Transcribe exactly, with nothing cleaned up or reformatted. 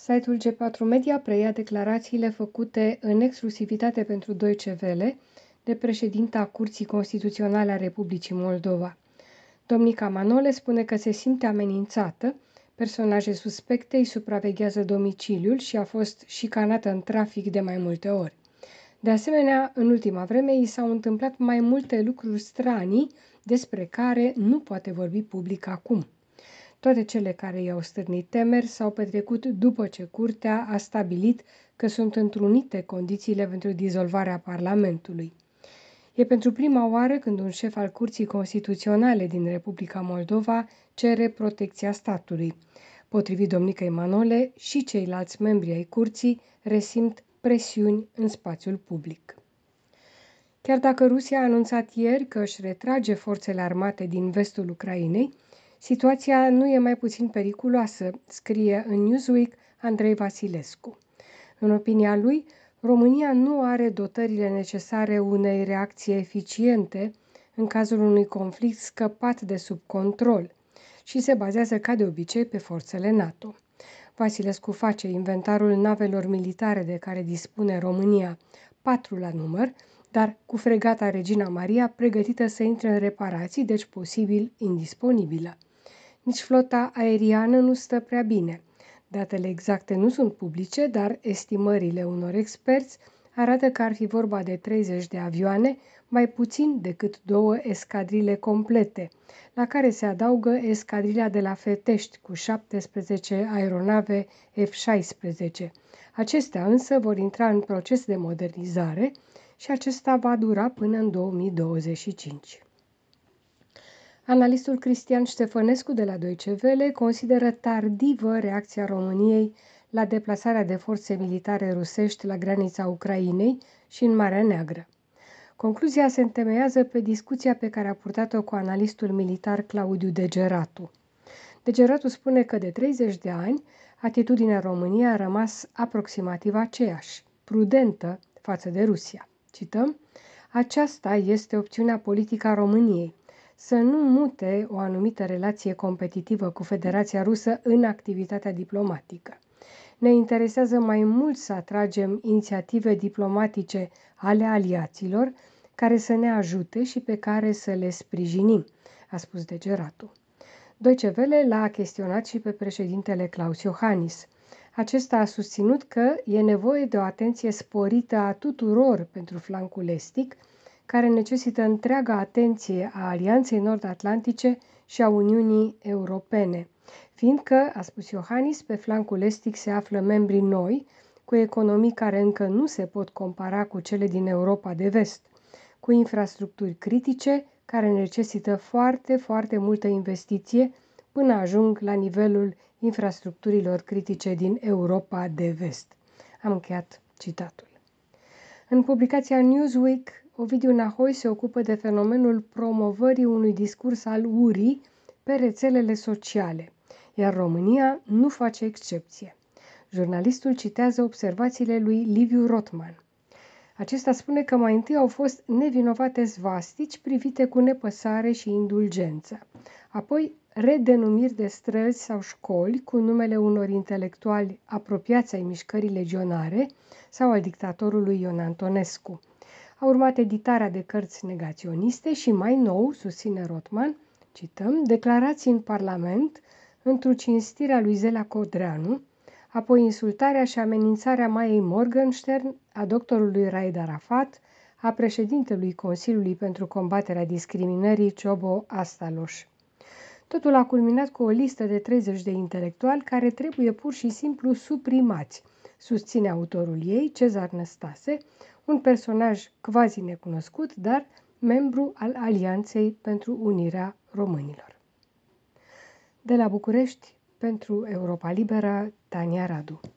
Site-ul G patru Media preia declarațiile făcute în exclusivitate pentru Deutsche Welle de președinta Curții Constituționale a Republicii Moldova. Domnica Manole spune că se simte amenințată, personaje suspecte îi supraveghează domiciliul și a fost șicanată în trafic de mai multe ori. De asemenea, în ultima vreme i s-au întâmplat mai multe lucruri stranii despre care nu poate vorbi public acum. Toate cele care i-au stârnit temeri s-au petrecut după ce curtea a stabilit că sunt întrunite condițiile pentru dizolvarea Parlamentului. E pentru prima oară când un șef al Curții Constituționale din Republica Moldova cere protecția statului. Potrivit domnicei Manole, și ceilalți membri ai curții resimt presiuni în spațiul public. Chiar dacă Rusia a anunțat ieri că își retrage forțele armate din vestul Ucrainei, situația nu e mai puțin periculoasă, scrie în Newsweek Andrei Vasilescu. În opinia lui, România nu are dotările necesare unei reacții eficiente în cazul unui conflict scăpat de sub control și se bazează ca de obicei pe forțele NATO. Vasilescu face inventarul navelor militare de care dispune România, patru la număr, dar cu fregata Regina Maria pregătită să intre în reparații, deci posibil indisponibilă. Nici flota aeriană nu stă prea bine. Datele exacte nu sunt publice, dar estimările unor experți arată că ar fi vorba de treizeci de avioane, mai puțin decât două escadrile complete, la care se adaugă escadrila de la Fetești cu șaptesprezece aeronave F șaisprezece. Acestea însă vor intra în proces de modernizare și acesta va dura până în două mii douăzeci și cinci. Analistul Cristian Ștefănescu de la Deutsche Welle consideră tardivă reacția României la deplasarea de forțe militare rusești la granița Ucrainei și în Marea Neagră. Concluzia se întemeiază pe discuția pe care a purtat-o cu analistul militar Claudiu Degeratu. Degeratu spune că de treizeci de ani, atitudinea României a rămas aproximativ aceeași, prudentă față de Rusia. Cităm: aceasta este opțiunea politică a României, să nu mute o anumită relație competitivă cu Federația Rusă în activitatea diplomatică. Ne interesează mai mult să atragem inițiative diplomatice ale aliaților care să ne ajute și pe care să le sprijinim, a spus Degeratu. Deutsche Welle l-a chestionat și pe președintele Klaus Iohannis. Acesta a susținut că e nevoie de o atenție sporită a tuturor pentru flancul estic, care necesită întreaga atenție a Alianței Nord-Atlantice și a Uniunii Europene, fiindcă, a spus Iohannis, pe flancul estic se află membri noi, cu economii care încă nu se pot compara cu cele din Europa de vest, cu infrastructuri critice care necesită foarte, foarte multă investiție până ajung la nivelul infrastructurilor critice din Europa de vest. Am încheiat citatul. În publicația Newsweek, Ovidiu Nahoi se ocupă de fenomenul promovării unui discurs al urii pe rețelele sociale, iar România nu face excepție. Jurnalistul citează observațiile lui Liviu Rotman. Acesta spune că mai întâi au fost nevinovate svastici privite cu nepăsare și indulgență, apoi redenumiri de străzi sau școli cu numele unor intelectuali apropiați ai mișcării legionare sau al dictatorului Ion Antonescu. A urmat editarea de cărți negaționiste și, mai nou, susține Rotman, cităm, declarații în Parlament, într-o cinstire a lui Zelea Codreanu, apoi insultarea și amenințarea Maiei Morgenstern, a doctorului Raed Arafat, a președintelui Consiliului pentru combaterea discriminării Ciobo Astaloș. Totul a culminat cu o listă de treizeci de intelectuali care trebuie pur și simplu suprimați, susține autorul ei, Cezar Năstase, un personaj quasi necunoscut, dar membru al Alianței pentru Unirea Românilor. De la București, pentru Europa Liberă, Tania Radu.